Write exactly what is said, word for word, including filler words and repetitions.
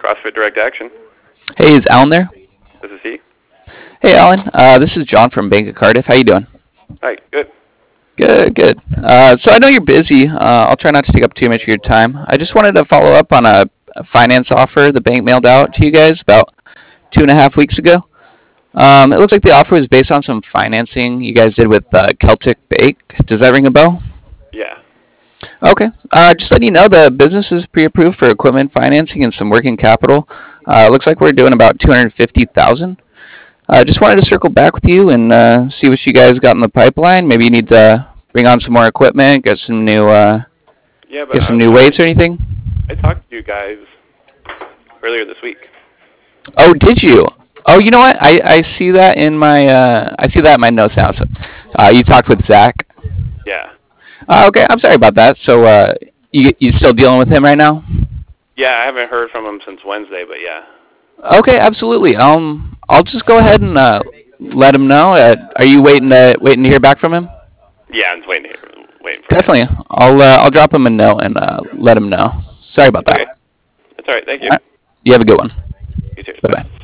CrossFit Direct Action. Hey, is Alan there? This is he. Hey, Alan. Uh, this is John from Bank of Cardiff. How you doing? Hi, good. Good, good. Uh, so I know you're busy. Uh, I'll try not to take up too much of your time. I just wanted to follow up on a, a finance offer the bank mailed out to you guys about two and a half weeks ago. Um, it looks like the offer was based on some financing you guys did with uh, Celtic Bank. Does that ring a bell? Yeah. Okay. Uh, just letting you know, the business is pre-approved for equipment financing and some working capital. Uh, it looks like we're doing about two hundred fifty thousand. I uh, just wanted to circle back with you and uh, see what you guys got in the pipeline. Maybe you need to bring on some more equipment, get some new, uh, Yeah, but get I, some new I, weights or anything. I talked to you guys earlier this week. Oh, did you? Oh, you know what? I, I see that in my uh, I see that in my notes now. So, uh, you talked with Zach. Yeah. Uh, okay, I'm sorry about that. So, uh, you you still dealing with him right now? Yeah, I haven't heard from him since Wednesday, but yeah. Okay, absolutely. Um, I'll just go ahead and uh, let him know. Uh, are you waiting to waiting to hear back from him? Yeah, I'm just waiting, waiting for an Definitely. answer. I'll uh, I'll drop him a note and uh, let him know. Sorry about that. Okay. That's all right. Thank All you. right. You have a good one. You too. Bye Bye. bye.